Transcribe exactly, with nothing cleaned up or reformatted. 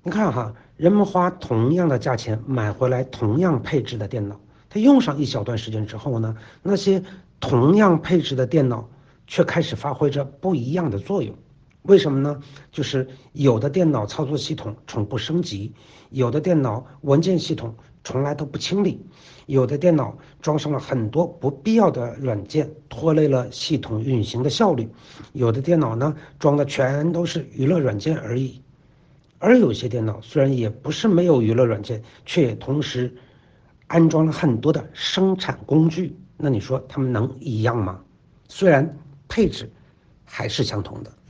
你看哈，人们花同样的价钱买回来同样配置的电脑，它用上一小段时间之后呢，那些同样配置的电脑却开始发挥着不一样的作用。为什么呢？就是有的电脑操作系统从不升级，有的电脑文件系统从来都不清理，有的电脑装上了很多不必要的软件，拖累了系统运行的效率，有的电脑呢装的全都是娱乐软件而已。而有些电脑虽然也不是没有娱乐软件，却也同时安装了很多的生产工具，那你说它们能一样吗？虽然配置还是相同的。